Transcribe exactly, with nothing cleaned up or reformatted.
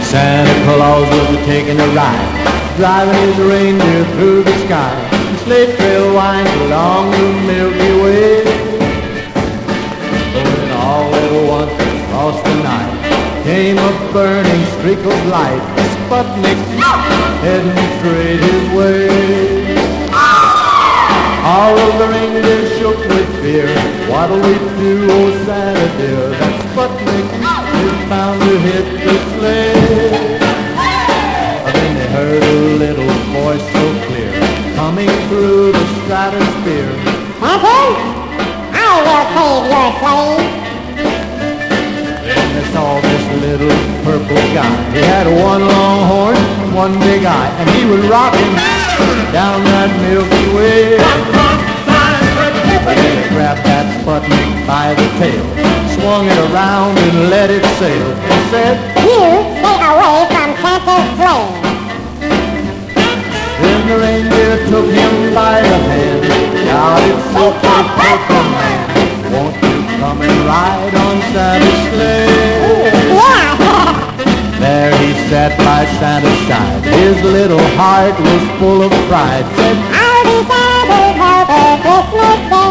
Santa Claus was taking a ride, driving his reindeer through the sky. The sleigh trail winds along the Milky Way. Oh, and all at once across the night came a burning streak of light. Sputnik heading straight his way. All of the reindeer shook with fear. What'll we do, oh Santa dear? That Sputnik is bound to hit the sleigh. Then they heard a little voice so clear, coming through the stratosphere. Santa, I will save your sleigh. Then they saw this little purple guy. He had one long horn and one big eye, and he was rocking down that Milky Way. Then they grabbed that Sputnik by the tail, swung it around and let it sail, and said, "You stay away from Santa's sleigh." Then the reindeer took him by the hand, shouted, "Silky purple man, won't you come and ride on Santa's sleigh?" Yeah. There he sat by Santa's side. His little heart was full of pride. Said, "I'll be Santa's helper Christmas Day."